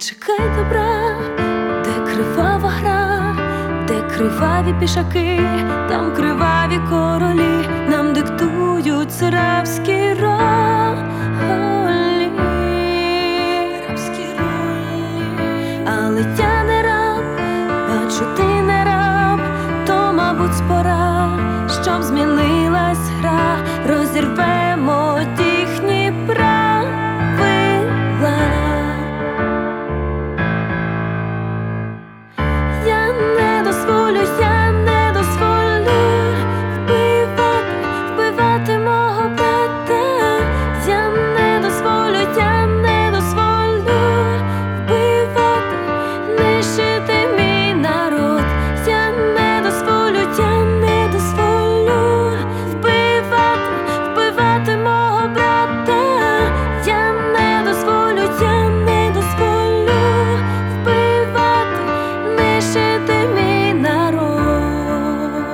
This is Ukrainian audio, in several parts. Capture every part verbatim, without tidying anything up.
чекай добра, де кривава гра, де криваві пішаки, там криваві королі, нам диктують рабські ролі, рабські ролі. Але я не раб, бачу, ти не раб, то, мабуть, пора, щоб змінилась гра, розірвемо їхні правила. Я не дозволю, я не дозволю вбивати, вбивати мого брата. Я не дозволю, я не дозволю вбивати, нищити мій народ. Я не дозволю, я не дозволю вбивати, вбивати мого брата. Я не дозволю, я не дозволю вбивати, нищити мій народ.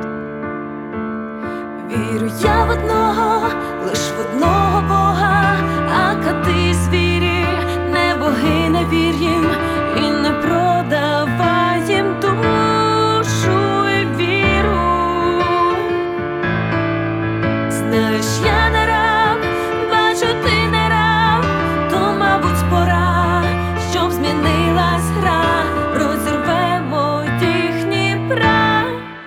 Вірю я в одного, лиш в одного Бога, а кати звірі, не боги, не вір їм і не продавай їм душу і віру. Знаєш, я не раб, бачу, ти не раб, то, мабуть, пора, щоб змінилась гра, розірвемо їхні правила.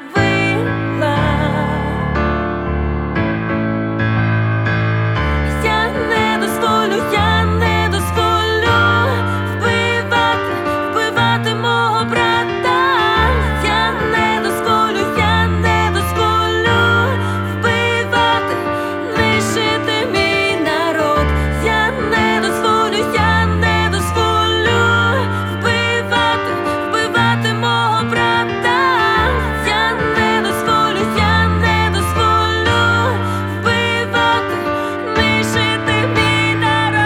Я не дозволю, я не дозволю вбивати, вбивати мого брата. Я не дозволю, я не дозволю вбивати, нищити мій народ. Я не дозволю, я не дозволю вбивати, вбивати мого брата. Я не дозволю, я не дозволю вбивати, нищити мій народ.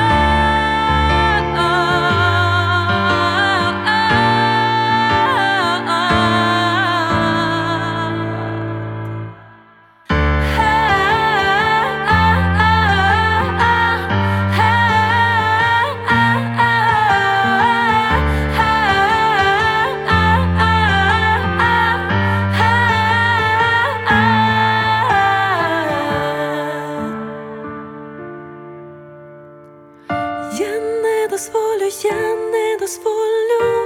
Я не дозволю, я не дозволю